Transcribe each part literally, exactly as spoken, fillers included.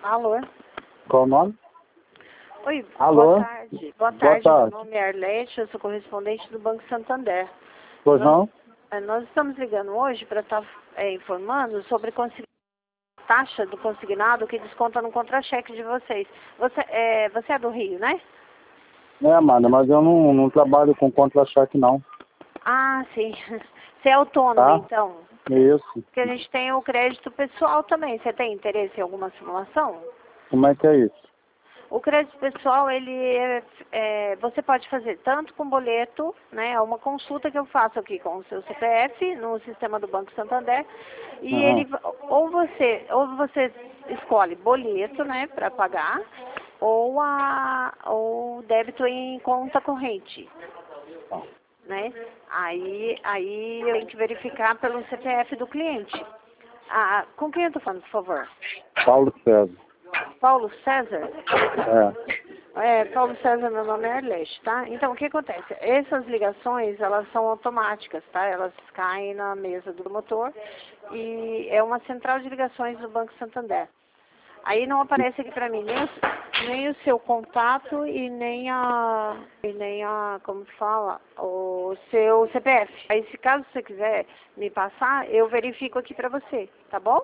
Alô? Qual o nome? Oi, Alô? boa tarde. Boa Boa tarde, tarde. meu nome é Arlete, eu sou correspondente do Banco Santander. Pois nós, não? é, nós estamos ligando hoje para estar é, informando sobre a taxa do consignado que desconta no contra-cheque de vocês. Você é, você é do Rio, né? É, Amanda, mas eu não, não trabalho com contra-cheque, não. Ah, sim. Você é autônomo, Tá? então? Isso. Porque a gente tem o crédito pessoal também. Você tem interesse em alguma simulação? Como é que é isso? O crédito pessoal, ele é, é, você pode fazer tanto com boleto, né? É uma consulta que eu faço aqui com o seu C P F no sistema do Banco Santander. E Uhum. ele, ou você, ou você escolhe boleto, né, para pagar, ou a, ou débito em conta corrente, né? Aí, aí eu tenho que verificar pelo C P F do cliente. Ah, com quem eu tô falando, por favor? Paulo César. Paulo César? É. É, Paulo César, meu nome é Arlete, tá? Então, o que acontece? Essas ligações, elas são automáticas, tá? Elas caem na mesa do motor e é uma central de ligações do Banco Santander. Aí não aparece aqui pra mim nem o, nem o seu contato e nem a, e nem a, como que fala, o seu C P F. Aí, se caso você quiser me passar, eu verifico aqui pra você, tá bom?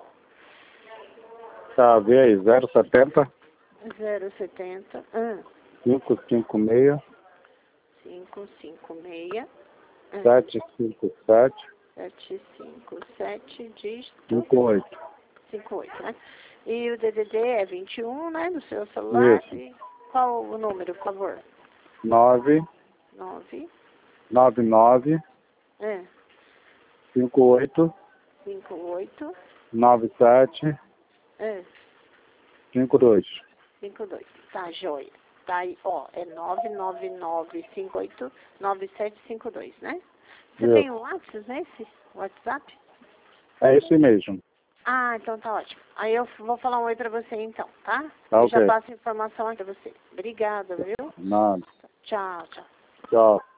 Tá, vê aí, zero setenta, zero setenta, um, cinco cinco seis, cinco cinco seis, sete cinco sete, sete cinco sete, dígito cinco oito. cinquenta e oito, né? E o D D D é vinte e um, né, no seu celular. Isso. E qual o número, por favor? nove nove, nove nove, é, cinco oito, cinco oito, nove sete, é, cinco dois. cinco dois. Tá, joia. Tá aí, ó, é nove nove nove, cinco oito, nove sete cinco dois, né? Você tem Isso. o WhatsApp nesse? WhatsApp? É esse mesmo. Ah, então tá ótimo. Aí eu vou falar um oi pra você então, tá? Tá, Eu já ok. passo a informação aí pra você. Obrigada, viu? Nada. Tchau, tchau. Tchau.